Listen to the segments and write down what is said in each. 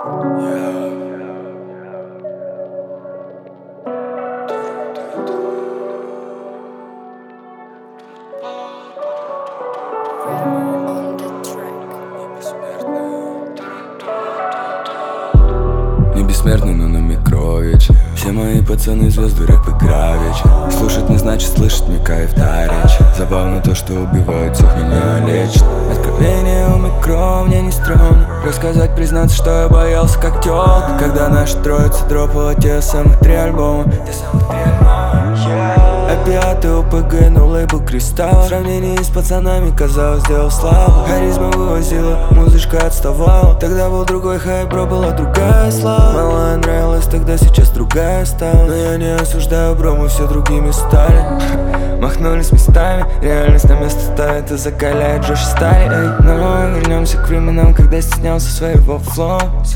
Не бессмертный, но на Микрович. Все мои пацаны звезды, рэп и гравич. Слушать не значит слышать, мне кайф дарич. Забавно то, что убивают всех, меня лечит. Откровение у Микро, мне не стрёмно рассказать, признаться, что я боялся как тёлка. Когда наша троица дропала те самых 3 альбома. Опиаты, ОПГ, но лейбл Кристалл. В сравнении с пацанами, казалось, сделал слабо. Харизма вывозила, музычка отставала. Тогда был другой хайп, бро, была другая слава. Малая нравилась тогда, сейчас другая стала. Но я не осуждаю, бро, мы все другими стали. Махнулись местами, реальность на место ставит и закаляет жестче стали. Но вернемся к временам, когда стеснялся своего флоу.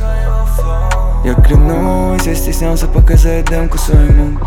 Я клянусь, я стеснялся показать демку своему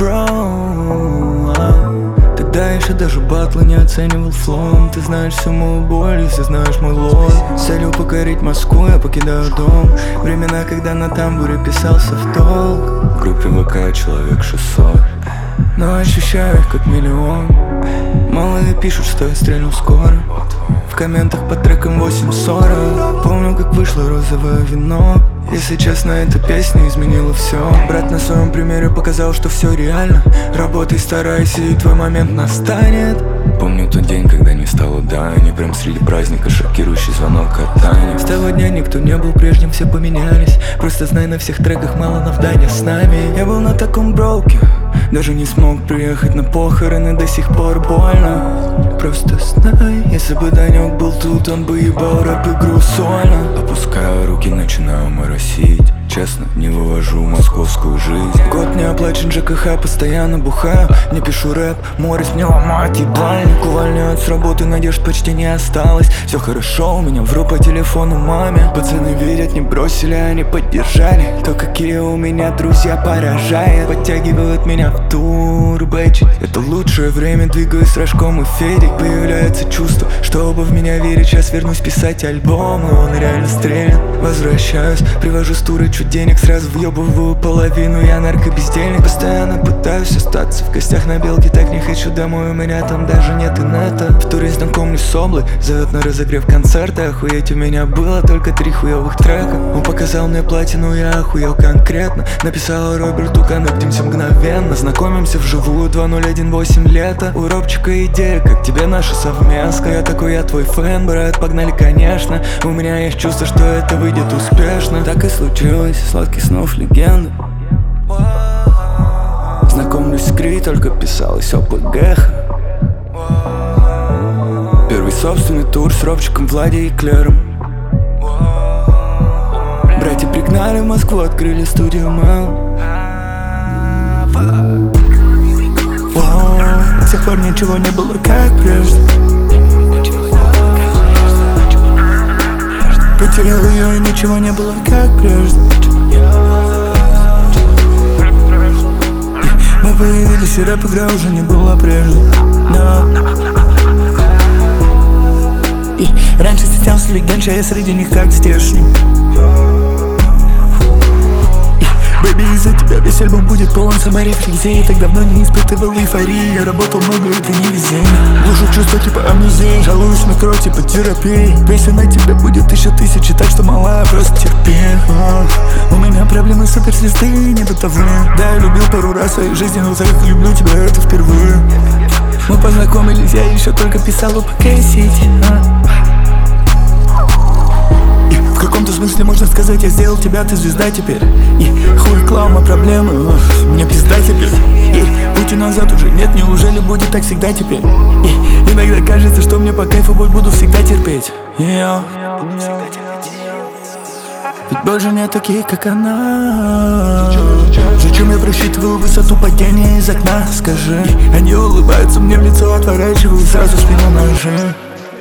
бро. Тогда еще даже батлы не оценивал флоу. Ты знаешь всю мою боль, если знаешь мой лор. С целью покорить Москву я покидаю дом. Времена, когда на тамбуре писался в долг. В группе ВК человек 600, но ощущаю их как миллион. Малые пишут, что я стрельну скоро. В комментах под треком 8:40. Помню, как вышло розовое вино. Если честно, эта песня изменила все. Брат на своем примере показал, что все реально. Работай, старайся, и твой момент настанет. Помню тот день, когда не стало Дани. Прям среди праздника шокирующий звонок от Тани. С того дня никто не был прежним, все поменялись. Просто знай, на всех треках Маланов Даня с нами. Я был на таком броуке, даже не смог приехать на похороны, до сих пор больно. Просто знай, если бы Данек был тут, он бы ебал рэп-игру сольно. Опускаю руки, начинаю моросить. Честно, не вывожу московскую жизнь. Год не оплачен ЖКХ, постоянно бухаю. Не пишу рэп, морис мне ломает ебальник. Увольняют с работы, надежд почти не осталось. Все хорошо, у меня вру по телефону маме. Пацаны верят, не бросили, они поддержали. То, какие у меня друзья, поражает. Подтягивают меня в турбэчить. Это лучшее время, двигаюсь с Рожком и Федей. Появляется чувство, что оба в меня верят. Сейчас вернусь писать альбом, и он реально стрелит. Возвращаюсь, привожу с туры чуть денег, сразу въебываю половину. Я наркобездельник, постоянно пытаюсь остаться в гостях на Белке. Так не хочу домой, у меня там даже нет инета. В туре знакомлюсь с Облой, зовет на разогрев концерта. Охуеть, у меня было только 3 хуёвых трека. Он показал мне платину, я охуел конкретно. Написал Роберту, коннектимся мгновенно. Знакомимся вживую, 2018 лето. У Робчика идея, как тебе наша совместка. Я такой, я твой фэн, брат, погнали, конечно. У меня есть чувство, что это выйдет успешно. Так и случилось, сладких снов легенды. Знакомлюсь с Кри, только писалось ОПГ. Первый собственный тур с Робчиком, Влади и Клером. Братья пригнали в Москву, открыли студию Мэл. С тех пор ничего не было как прежде. Потерял ее, и ничего не было как прежде. Мы появились, и рэп-игра уже не была прежде. И раньше стеснялся легенд, а я среди них как здешний. Бэби, из-за тебя весь альбом будет полон саморефлексии. Так давно не испытывал эйфории. Я работал много, это не везение. Глушу чувства типа амнезии. Жалуюсь на кровь типа терапии. Песня на тебя будет 1000, так что малая, просто терпи. У меня проблемы суперзвезды, не бытовые. Да, я любил пару раз в своей жизни, но так как люблю тебя, это впервые. Мы познакомились, я еще только писал ОПГ Сити. В каком-то смысле можно сказать, я сделал тебя, ты звезда теперь. И хуй клаума проблемы, мне пизда теперь. И пути назад уже нет, неужели будет так всегда теперь? И иногда кажется, что мне по кайфу боль буду всегда терпеть. Ведь больше нет таких, как она. Зачем я просчитываю высоту падения из окна? Скажи. Они улыбаются мне в лицо, отворачивают сразу спину ножи.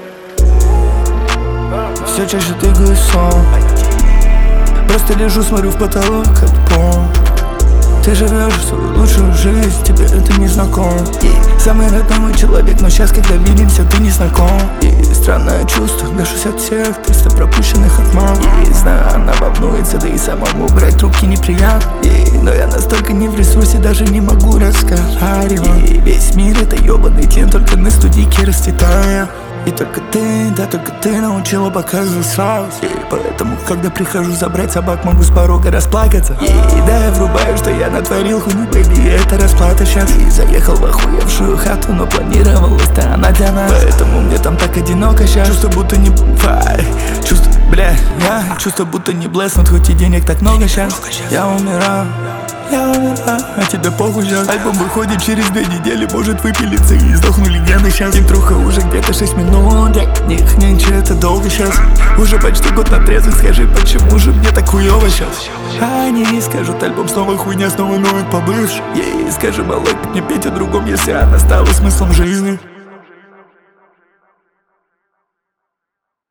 Все чаще тыкаю сон. Просто лежу, смотрю в потолок, как пол. Ты живешь свою лучшую жизнь, тебе это не знакомо. И самый родной человек, но сейчас, когда видимся, ты не знаком. И странное чувство. чувства, гашусь от всех 300 пропущенных отман. И знаю, она волнуется, да и самому брать трубки неприятно. Но я настолько не в ресурсе, даже не могу разговаривать. И весь мир это ёбаный тлен, только на студийке расцветая. И только ты, да только ты научила показывать слабость. И поэтому, когда прихожу забрать собак, могу с порога расплакаться. И да, я врубаю, что я натворил хуйню, бэйби, это расплата сейчас. И заехал в охуевшую хату, но планировалась-то она для нас. Поэтому мне там так одиноко сейчас. Чувство будто не... Чувство, бля, я чувство будто не блеснут, хоть и денег так много сейчас. Я умираю, а тебе похуй сейчас. Альбом выходит через 2 недели, может выпилиться и сдохну легенды сейчас. Интруха уже где-то 6 минут, для них нынче это долго сейчас. Уже почти год на трезвых, скажи, почему же мне так хуёво сейчас? Они скажут, альбом снова хуйня, снова ноют побывший. Ей скажи, малой, не петь о другом, если она стала смыслом жизни.